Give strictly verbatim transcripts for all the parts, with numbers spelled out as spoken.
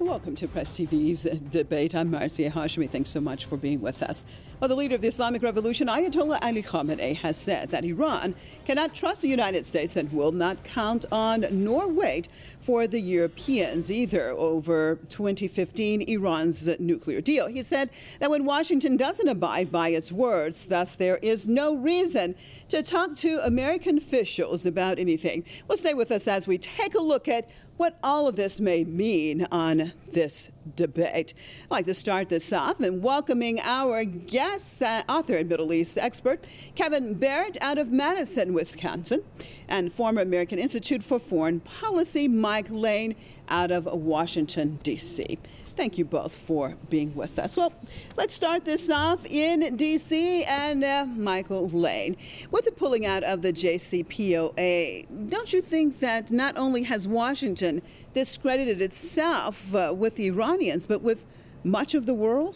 Welcome to Press T V's Debate. I'm Marcia Hashmi. Thanks so much for being with us. Well, the leader of the Islamic Revolution, Ayatollah Ali Khamenei, has said that Iran cannot trust the United States and will not count on nor wait for the Europeans either over twenty fifteen Iran's nuclear deal. He said that when Washington doesn't abide by its words, thus there is no reason to talk to American officials about anything. Well, stay with us as we take a look at what all of this may mean on this debate. I'd like to start this off in welcoming our guest, uh, author and Middle East expert, Kevin Barrett out of Madison, Wisconsin, and former American Institute for Foreign Policy, Mike Lane out of Washington, D C Thank you both for being with us. Well, let's start this off in D C and uh, Michael Lane. With the pulling out of the J C P O A, don't you think that not only has Washington discredited itself uh, with the Iranians, but with much of the world?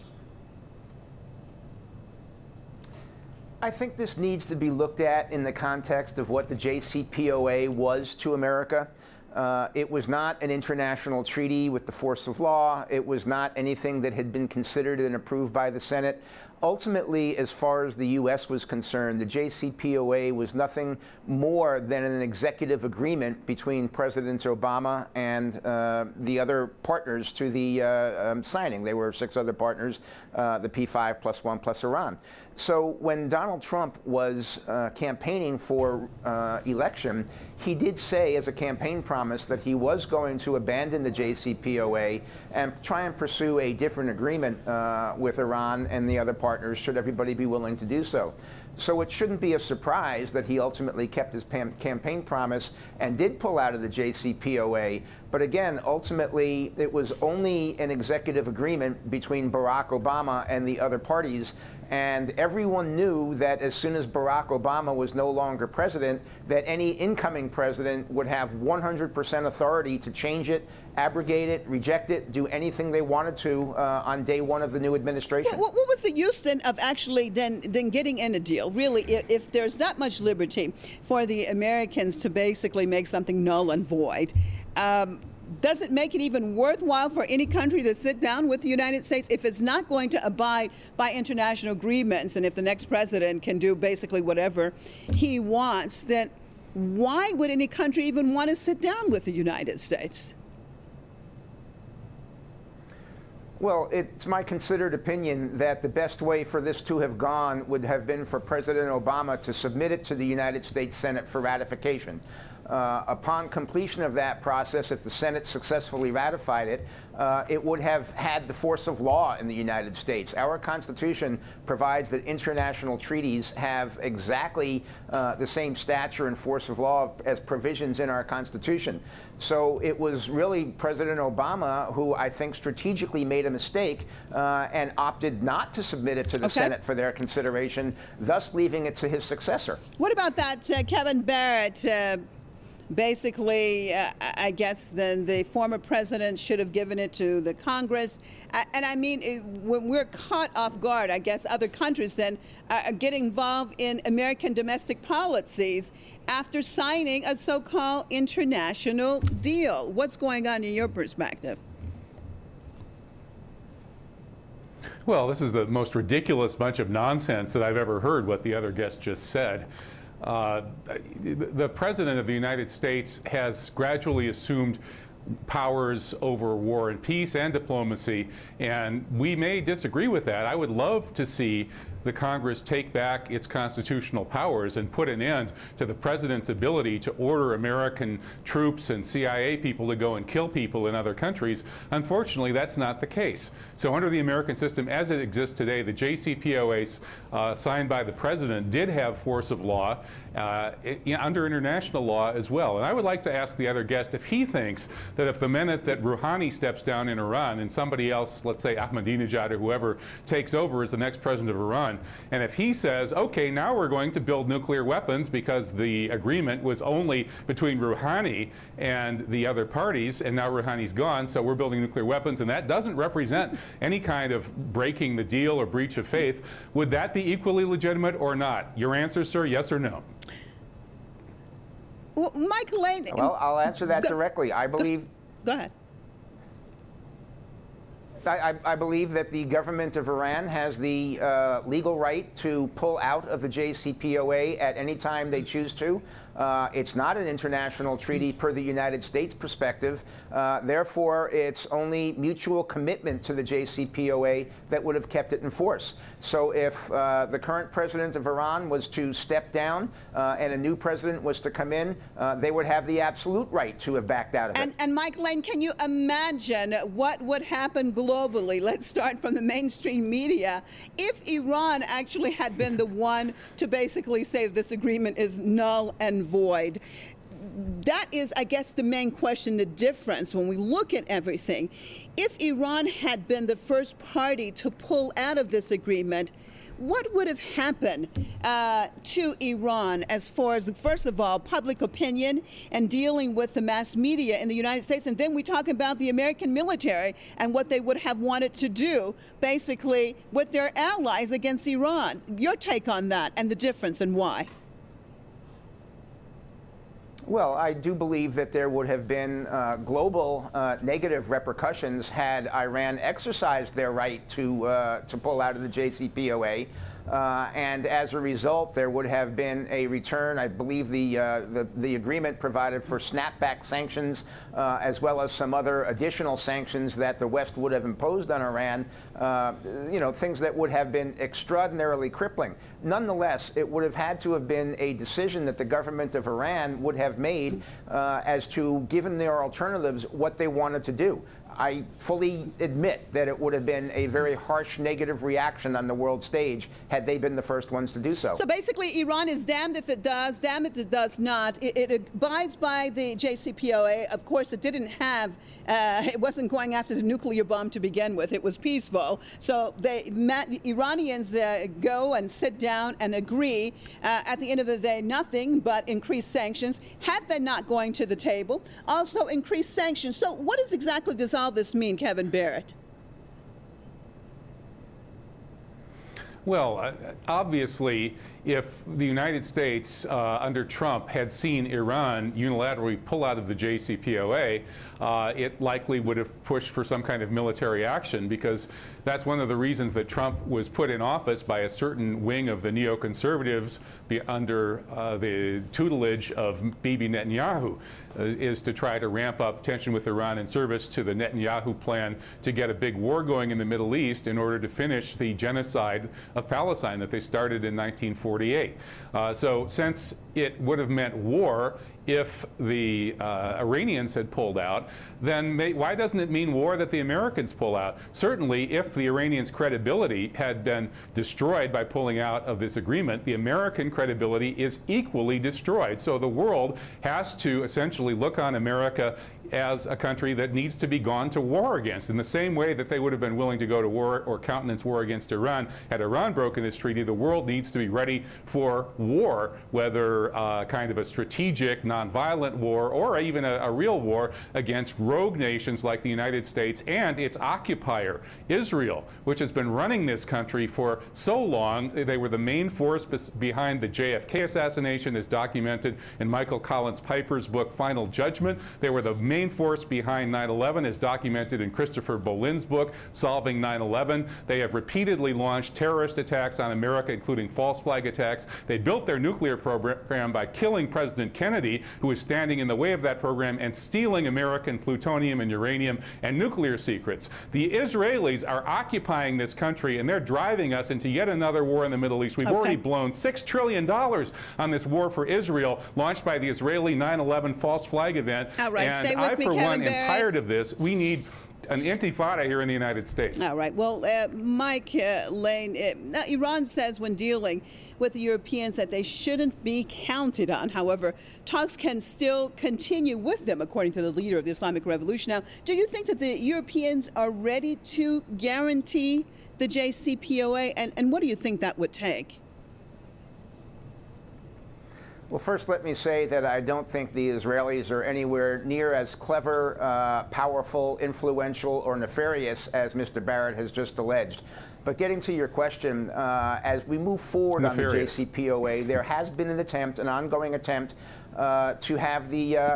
I think this needs to be looked at in the context of what the J C P O A was to America. Uh, it was not an international treaty with the force of law. It was not anything that had been considered and approved by the Senate. Ultimately, as far as the U S was concerned, the J C P O A was nothing more than an executive agreement between President Obama and uh, the other partners to the uh, um, signing. There were six other partners, uh, the P five plus one plus Iran. So when Donald Trump was uh, campaigning for uh, election, he did say as a campaign promise that he was going to abandon the J C P O A and try and pursue a different agreement uh, with Iran and the other partners, should everybody be willing to do so. So it shouldn't be a surprise that he ultimately kept his campaign promise and did pull out of the J C P O A. But again, ultimately, it was only an executive agreement between Barack Obama and the other parties. And everyone knew that as soon as Barack Obama was no longer president, that any incoming president would have one hundred percent authority to change it, abrogate it, reject it, do anything they wanted to uh, on day one of the new administration. What, what was the use then of actually then, then getting in a deal? Really, if, if there's that much liberty for the Americans to basically make something null and void, um, does it make it even worthwhile for any country to sit down with the United States if it's not going to abide by international agreements, and if the next president can do basically whatever he wants, then why would any country even want to sit down with the United States? Well, it's my considered opinion that the best way for this to have gone would have been for President Obama to submit it to the United States Senate for ratification. Uh, upon completion of that process, if the Senate successfully ratified it, uh, it would have had the force of law in the United States. Our Constitution provides that international treaties have exactly uh, the same stature and force of law as provisions in our Constitution. So it was really President Obama who I think strategically made a mistake uh, and opted not to submit it to the okay. Senate for their consideration, thus leaving it to his successor. What about that, uh, Kevin Barrett? Uh, Basically, uh, I guess then the former president should have given it to the Congress. Uh, and I mean, it, when we're caught off guard, I guess other countries then uh, get involved in American domestic policies after signing a so-called international deal. What's going on in your perspective? Well, this is the most ridiculous bunch of nonsense that I've ever heard, what the other guest just said. Uh, the President of the United States has gradually assumed powers over war and peace and diplomacy, and we may disagree with that. I would love to see the Congress take back its constitutional powers and put an end to the President's ability to order American troops and C I A people to go and kill people in other countries. Unfortunately, that's not the case. So under the American system as it exists today, the J C P O A uh, signed by the President did have force of law uh, it, under international law as well. And I would like to ask the other guest if he thinks that if the minute that Rouhani steps down in Iran and somebody else, let's say Ahmadinejad or whoever, takes over as the next president of Iran, and if he says, okay, now we're going to build nuclear weapons because the agreement was only between Rouhani and the other parties, and now Rouhani's gone, so we're building nuclear weapons, and that doesn't represent any kind of breaking the deal or breach of faith, would that be equally legitimate or not? Your answer, sir, yes or no? Well, Mike Lane. Well, I'll answer that go, directly. I believe. Go, go ahead. I, I believe that the government of Iran has the uh, legal right to pull out of the J C P O A at any time they choose to. Uh, it's not an international treaty per the United States perspective. Uh, therefore, it's only mutual commitment to the J C P O A that would have kept it in force. So if uh, the current president of Iran was to step down uh, and a new president was to come in, uh, they would have the absolute right to have backed out of and, it. And Mike Lane, can you imagine what would happen globally? Let's start from the mainstream media. If Iran actually had been the one to basically say this agreement is null and void. That is, I guess, the main question, the difference when we look at everything. If Iran had been the first party to pull out of this agreement, what would have happened uh, to Iran as far as, first of all, public opinion and dealing with the mass media in the United States? And then we talk about the American military and what they would have wanted to do, basically, with their allies against Iran. Your take on that and the difference and why? Well, I do believe that there would have been uh, global uh, negative repercussions had Iran exercised their right to uh, to pull out of the J C P O A. Uh, and as a result, there would have been a return. I believe the uh, the, the agreement provided for snapback sanctions, uh, as well as some other additional sanctions that the West would have imposed on Iran. Uh, you know, things that would have been extraordinarily crippling. Nonetheless, it would have had to have been a decision that the government of Iran would have made uh, as to, given their alternatives, what they wanted to do. I fully admit that it would have been a very harsh negative reaction on the world stage had they been the first ones to do so. So basically, Iran is damned if it does, damned if it does not. It, it abides by the J C P O A. Of course, it didn't have, uh, it wasn't going after the nuclear bomb to begin with. It was peaceful. So they, the Iranians uh, go and sit down and agree. Uh, at the end of the day, nothing but increased sanctions. Had they not going to the table, also increased sanctions. So what does exactly this all this mean, Kevin Barrett? Well, uh, obviously, if the United States uh, under Trump had seen Iran unilaterally pull out of the J C P O A, uh, it likely would have pushed for some kind of military action, because that's one of the reasons that Trump was put in office by a certain wing of the neoconservatives be under uh, the tutelage of Bibi Netanyahu, uh, is to try to ramp up tension with Iran in service to the Netanyahu plan to get a big war going in the Middle East in order to finish the genocide of Palestine that they started in nineteen forty-eight. Uh, so since it would have meant war if the uh, Iranians had pulled out, then may, why doesn't it mean war that the Americans pull out? Certainly, if the Iranians' credibility had been destroyed by pulling out of this agreement, the American credibility is equally destroyed. So the world has to essentially look on America as a country that needs to be gone to war against. In the same way that they would have been willing to go to war or countenance war against Iran, had Iran broken this treaty, the world needs to be ready for war, whether uh, kind of a strategic, nonviolent war, or even a, a real war against rogue nations like the United States and its occupier, Israel, which has been running this country for so long. They were the main force behind the J F K assassination, as documented in Michael Collins Piper's book, Final Judgment. They were the main force behind nine eleven, as documented in Christopher Bolin's book, Solving nine eleven. They have repeatedly launched terrorist attacks on America, including false flag attacks. They built their nuclear program by killing President Kennedy, who was standing in the way of that program, and stealing American plutonium and uranium and nuclear secrets. The Israelis are occupying this country, and they're driving us into yet another war in the Middle East. We've okay. already blown six trillion dollars on this war for Israel, launched by the Israeli nine eleven false flag event. All right, and stay with I, me, for Kevin one, Barrett. am tired of this. We need an intifada here in the United States. All right. Well, uh, Mike uh, Lane, uh, Iran says when dealing with the Europeans that they shouldn't be counted on. However, talks can still continue with them, according to the leader of the Islamic Revolution. Now, do you think that the Europeans are ready to guarantee the J C P O A? And, and what do you think that would take? Well, first, let me say that I don't think the Israelis are anywhere near as clever, uh, powerful, influential, or nefarious as Mister Barrett has just alleged. But getting to your question, uh, as we move forward nefarious. on the J C P O A, there has been an attempt, an ongoing attempt, uh, to have the uh,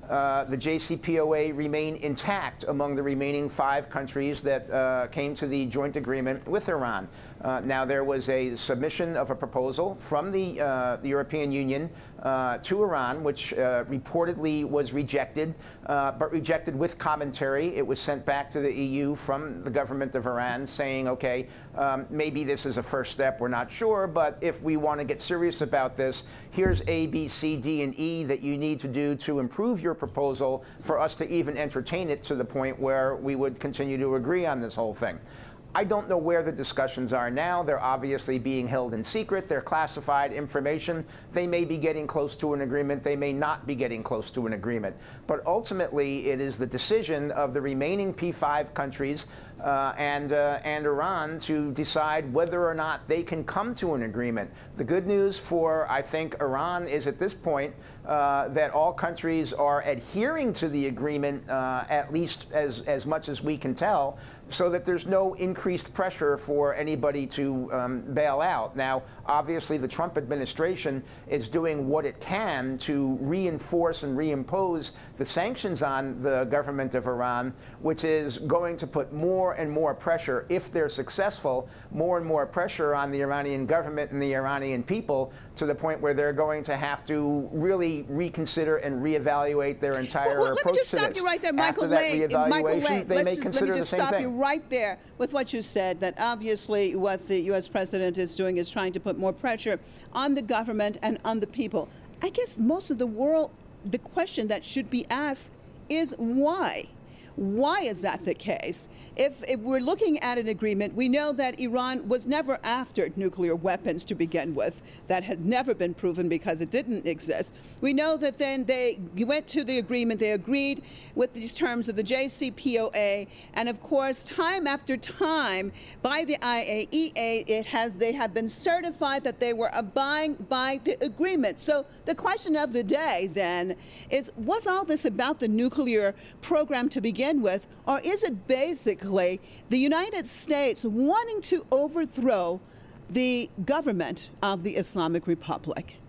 uh, the J C P O A remain intact among the remaining five countries that uh, came to the joint agreement with Iran. Uh, now, there was a submission of a proposal from the, uh, the European Union uh, to Iran, which uh, reportedly was rejected, uh, but rejected with commentary. It was sent back to the E U from the government of Iran saying, okay, um, maybe this is a first step, we're not sure, but if we want to get serious about this, here's A, B, C, D, and E that you need to do to improve your proposal for us to even entertain it to the point where we would continue to agree on this whole thing. I don't know where the discussions are now. They're obviously being held in secret. They're classified information. They may be getting close to an agreement. They may not be getting close to an agreement. But ultimately, it is the decision of the remaining P five countries uh, and, uh, and Iran to decide whether or not they can come to an agreement. The good news for, I think, Iran is at this point uh, that all countries are adhering to the agreement, uh, at least as, as much as we can tell, so that there's no increased pressure for anybody to um, bail out. Now, obviously, the Trump administration is doing what it can to reinforce and reimpose the sanctions on the government of Iran, which is going to put more and more pressure, if they're successful, more and more pressure on the Iranian government and the Iranian people, to the point where they're going to have to really reconsider and reevaluate their entire well, well, approach let me just to stop this. you right there, Michael After that Lane. reevaluation, Michael Lane, they may just, consider let me the just same stop thing. you right there with what you said, that obviously what the U S president is doing is trying to put more pressure on the government and on the people. I guess most of the world, the question that should be asked is why? Why is that the case? If, if we're looking at an agreement, we know that Iran was never after nuclear weapons to begin with. That had never been proven because it didn't exist. We know that then they went to the agreement, they agreed with these terms of the J C P O A, and of course, time after time, by the I A E A, it has, they have been certified that they were abiding by the agreement. So the question of the day then is, was all this about the nuclear program to begin with, or is it basically the United States wanting to overthrow the government of the Islamic Republic?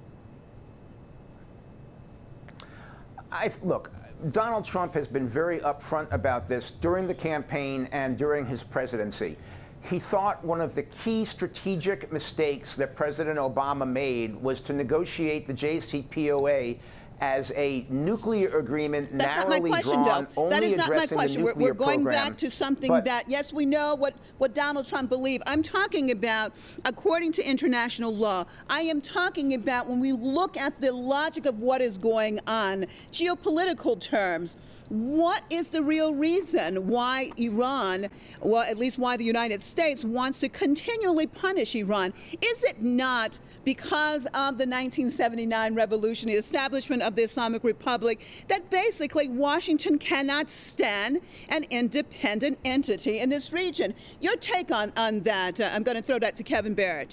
I, look, Donald Trump has been very upfront about this during the campaign and during his presidency. He thought one of the key strategic mistakes that President Obama made was to negotiate the J C P O A as a nuclear agreement, That's narrowly not my question, drawn, though. only That is not my addressing question. the We're, nuclear we're going program. back to something But that, yes, we know what, what Donald Trump believed. I'm talking about, according to international law, I am talking about when we look at the logic of what is going on, geopolitical terms, what is the real reason why Iran, well, at least why the United States wants to continually punish Iran? Is it not because of the nineteen seventy-nine revolution, the establishment of the Islamic Republic, that basically Washington cannot stand an independent entity in this region? Your take on, on that, uh, I'm going to throw that to Kevin Barrett.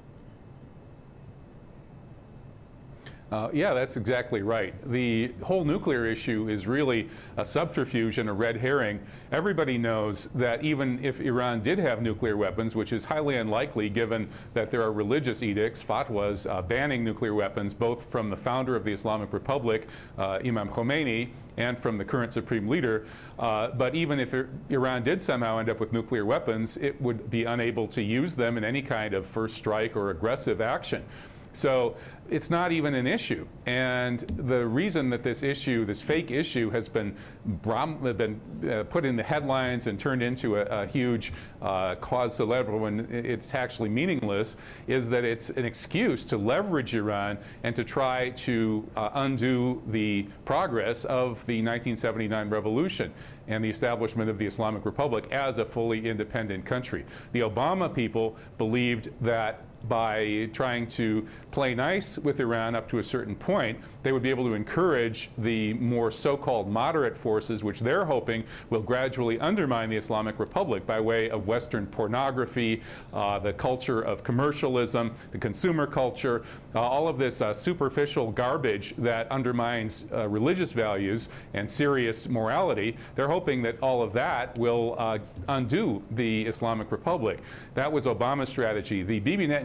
Uh, yeah, that's exactly right. The whole nuclear issue is really a subterfuge and a red herring. Everybody knows that even if Iran did have nuclear weapons, which is highly unlikely given that there are religious edicts, fatwas, uh, banning nuclear weapons, both from the founder of the Islamic Republic, uh, Imam Khomeini, and from the current supreme leader. Uh, but even if Iran did somehow end up with nuclear weapons, it would be unable to use them in any kind of first strike or aggressive action. So it's not even an issue. And the reason that this issue, this fake issue, has been, been uh, put in the headlines and turned into a, a huge uh, cause célèbre when it's actually meaningless is that it's an excuse to leverage Iran and to try to uh, undo the progress of the nineteen seventy-nine revolution and the establishment of the Islamic Republic as a fully independent country. The Obama people believed that by trying to play nice with Iran up to a certain point, they would be able to encourage the more so-called moderate forces, which they're hoping will gradually undermine the Islamic Republic by way of Western pornography, uh, the culture of commercialism, the consumer culture, uh, all of this uh, superficial garbage that undermines uh, religious values and serious morality. They're hoping that all of that will uh, undo the Islamic Republic. That was Obama's strategy. The Bibi Netanyahu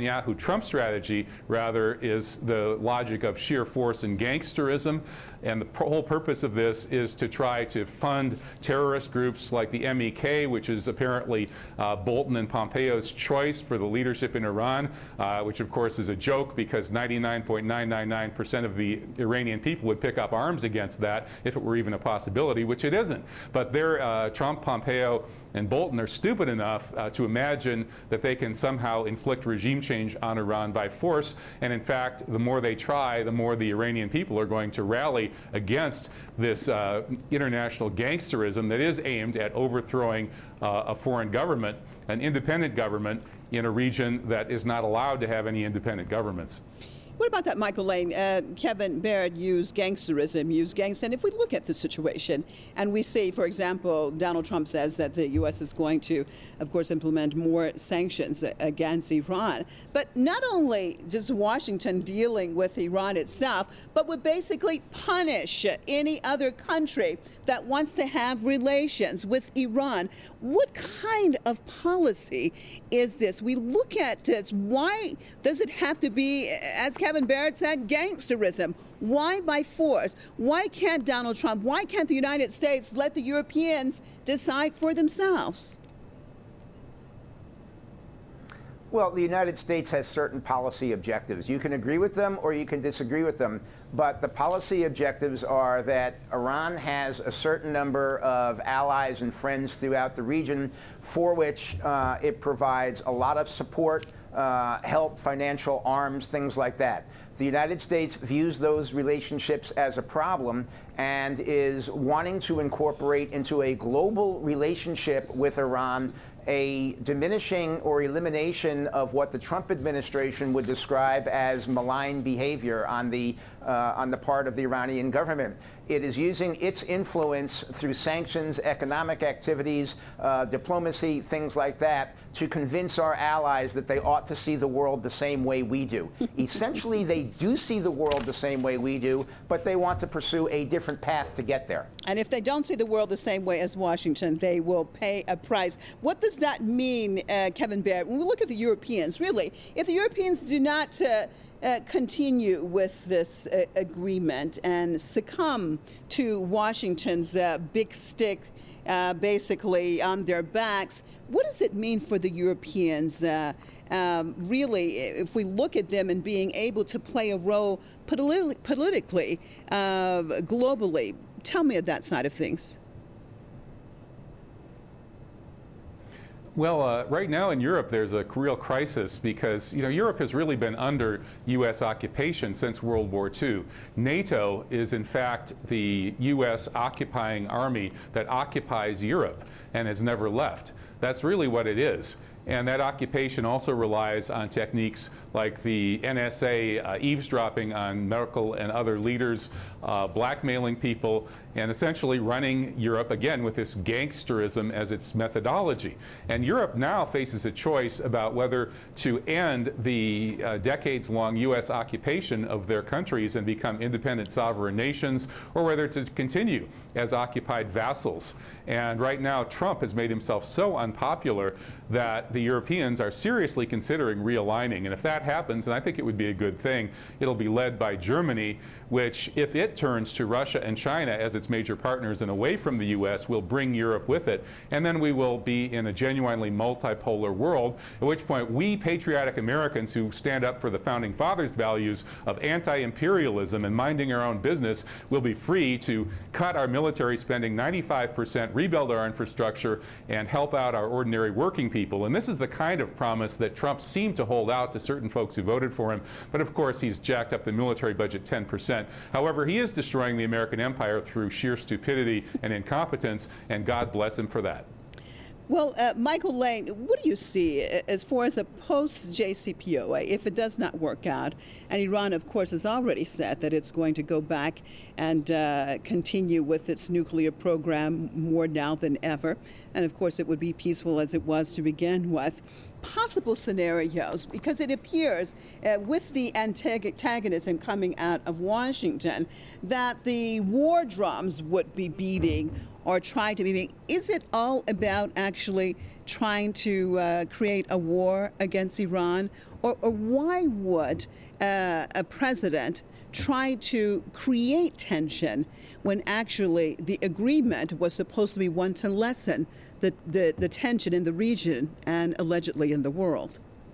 Netanyahu Trump strategy, rather, is the logic of sheer force and gangsterism. And the whole purpose of this is to try to fund terrorist groups like the M E K, which is apparently uh, Bolton and Pompeo's choice for the leadership in Iran, uh, which of course is a joke because ninety-nine point nine nine nine percent of the Iranian people would pick up arms against that if it were even a possibility, which it isn't. But they're, uh, Trump, Pompeo, and Bolton are stupid enough uh, to imagine that they can somehow inflict regime change on Iran by force. And in fact, the more they try, the more the Iranian people are going to rally against this uh, international gangsterism that is aimed at overthrowing uh, a foreign government, an independent government in a region that is not allowed to have any independent governments. What about that, Michael Lane? Uh, Kevin Barrett used gangsterism, used gangster. And if we look at the situation and we see, for example, Donald Trump says that the U S is going to, of course, implement more sanctions against Iran. But not only just Washington dealing with Iran itself, but would basically punish any other country that wants to have relations with Iran. What kind of policy is this? We look at this. Why does it have to be, as Kevin Barrett said, gangsterism? Why by force? Why can't Donald Trump, why can't the United States let the Europeans decide for themselves? Well, the United States has certain policy objectives. You can agree with them or you can disagree with them, but the policy objectives are that Iran has a certain number of allies and friends throughout the region for which uh, it provides a lot of support, uh, help, financial arms, things like that. The United States views those relationships as a problem and is wanting to incorporate into a global relationship with Iran a diminishing or elimination of what the Trump administration would describe as malign behavior on the uh, on the part of the Iranian government. It is using its influence through sanctions, economic activities, uh, diplomacy, things like that, to convince our allies that they ought to see the world the same way we do. Essentially, they do see the world the same way we do, but they want to pursue a different path to get there. And if they don't see the world the same way as Washington, they will pay a price. What does that mean, uh, Kevin Barrett? When we look at the Europeans, really, if the Europeans do not uh, Uh, continue with this uh, agreement and succumb to Washington's uh, big stick uh, basically on their backs, what does it mean for the Europeans? Uh, um, really, if we look at them and being able to play a role politi- politically, uh, globally, tell me of that side of things. Well, uh, right now in Europe, there's a real crisis because, you know, Europe has really been under U S occupation since World War Two. NATO is, in fact, the U S occupying army that occupies Europe and has never left. That's really what it is. And that occupation also relies on techniques like the N S A uh, eavesdropping on Merkel and other leaders, uh, blackmailing people, and essentially running Europe, again, with this gangsterism as its methodology. And Europe now faces a choice about whether to end the uh, decades-long U S occupation of their countries and become independent sovereign nations, or whether to continue as occupied vassals. And right now, Trump has made himself so unpopular that the Europeans are seriously considering realigning. And if that happens, and I think it would be a good thing, it'll be led by Germany, which, if it turns to Russia and China as its major partners and away from the U S, will bring Europe with it. And then we will be in a genuinely multipolar world, at which point we patriotic Americans who stand up for the Founding Fathers' values of anti-imperialism and minding our own business will be free to cut our military spending ninety-five percent, rebuild our infrastructure, and help out our ordinary working people. And this is the kind of promise that Trump seemed to hold out to certain folks who voted for him. But of course, he's jacked up the military budget ten percent. However, he is destroying the American empire through sheer stupidity and incompetence, and God bless him for that. Well, uh, Michael Lane, what do you see as far as a post-J C P O A, if it does not work out? And Iran, of course, has already said that it's going to go back and uh, continue with its nuclear program more now than ever. And, of course, it would be peaceful as it was to begin with. Possible scenarios, because it appears uh, with the antagonism coming out of Washington that the war drums would be beating or trying to be beating. Is it all about actually trying to uh, create a war against Iran? Or, or why would uh, a president try to create tension when actually the agreement was supposed to be one to lessen the, the, the tension in the region and allegedly in the world?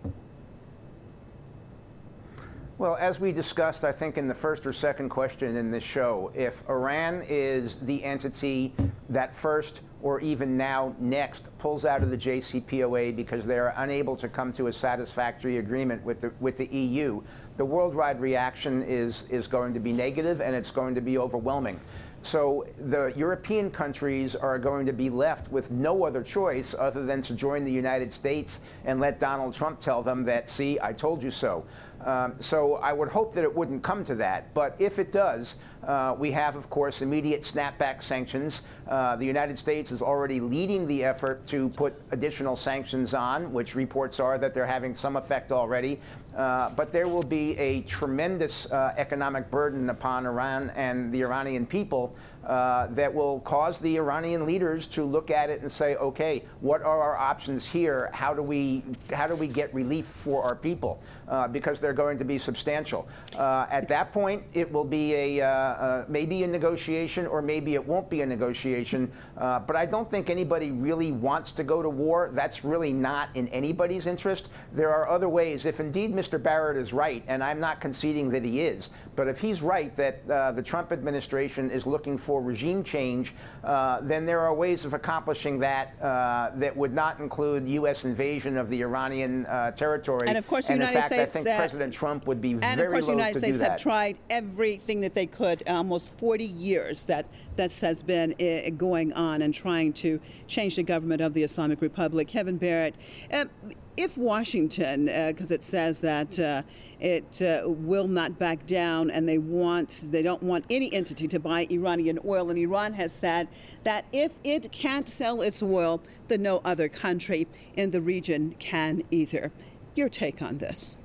Well, as we discussed, I think in the first or second question in this show, if Iran is the entity that first or even now next pulls out of the J C P O A because they are unable to come to a satisfactory agreement with the with the E U, the worldwide reaction is is going to be negative, and it's going to be overwhelming. So the European countries are going to be left with no other choice other than to join the United States and let Donald Trump tell them that, see, I told you so. Um, so I would hope that it wouldn't come to that. But if it does, uh, we have, of course, immediate snapback sanctions. Uh, the United States is already leading the effort to put additional sanctions on, which reports are that they're having some effect already. Uh, but there will be a tremendous uh, economic burden upon Iran and the Iranian people uh, that will cause the Iranian leaders to look at it and say, okay, what are our options here? How do we how do we get relief for our people? Uh, because they're going to be substantial. Uh, at that point, it will be a uh, uh, maybe a negotiation, or maybe it won't be a negotiation. Uh, but I don't think anybody really wants to go to war. That's really not in anybody's interest. There are other ways. If indeed Mister Barrett is right, and I'm not conceding that he is, but if he's right that uh, the Trump administration is looking for regime change, uh, then there are ways of accomplishing that uh, that would not include U S invasion of the Iranian uh, territory. And of course, the and United in fact, States, I think uh, President Trump would be and very of course, the loath United to States do that. have tried everything that they could, almost forty years that that has been uh, going on and trying to change the government of the Islamic Republic. Kevin Barrett, uh, if Washington, because uh, it says that uh, it uh, will not back down, and they want, they don't want any entity to buy Iranian oil, and Iran has said that if it can't sell its oil, then no other country in the region can either. Your take on this?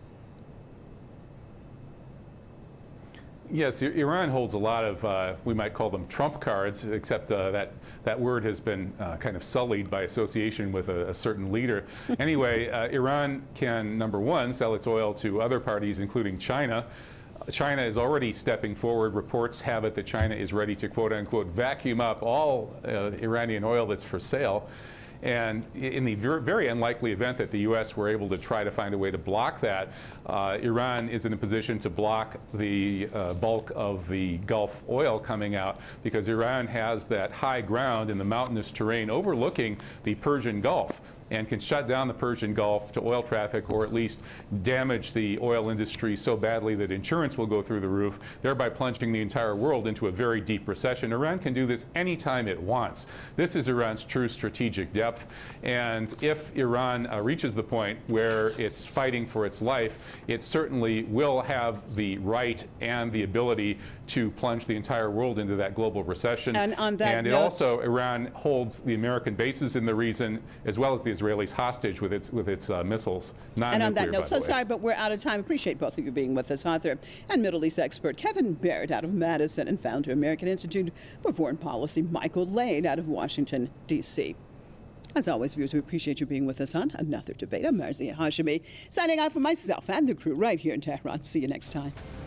Yes, Iran holds a lot of, uh, we might call them trump cards, except uh, that that word has been uh, kind of sullied by association with a, a certain leader. Anyway, uh, Iran can, number one, sell its oil to other parties, including China. China is already stepping forward. Reports have it that China is ready to, quote unquote, vacuum up all uh, Iranian oil that's for sale. And in the very unlikely event that the U S were able to try to find a way to block that, uh, Iran is in a position to block the uh, bulk of the Gulf oil coming out, because Iran has that high ground in the mountainous terrain overlooking the Persian Gulf, and can shut down the Persian Gulf to oil traffic, or at least damage the oil industry so badly that insurance will go through the roof, thereby plunging the entire world into a very deep recession. Iran can do this anytime it wants. This is Iran's true strategic depth. And if Iran uh, reaches the point where it's fighting for its life, it certainly will have the right and the ability to plunge the entire world into that global recession. And on that and it note, also, Iran holds the American bases in the region, as well as the Israelis hostage with its with its uh, missiles. And on that note, so way. sorry, but we're out of time. Appreciate both of you being with us. Author and Middle East expert Kevin Barrett out of Madison, and founder of American Institute for Foreign Policy Michael Lane out of Washington, D C As always, viewers, we appreciate you being with us on another debate. I'm Marzieh Hashemi, signing out for myself and the crew right here in Tehran. See you next time.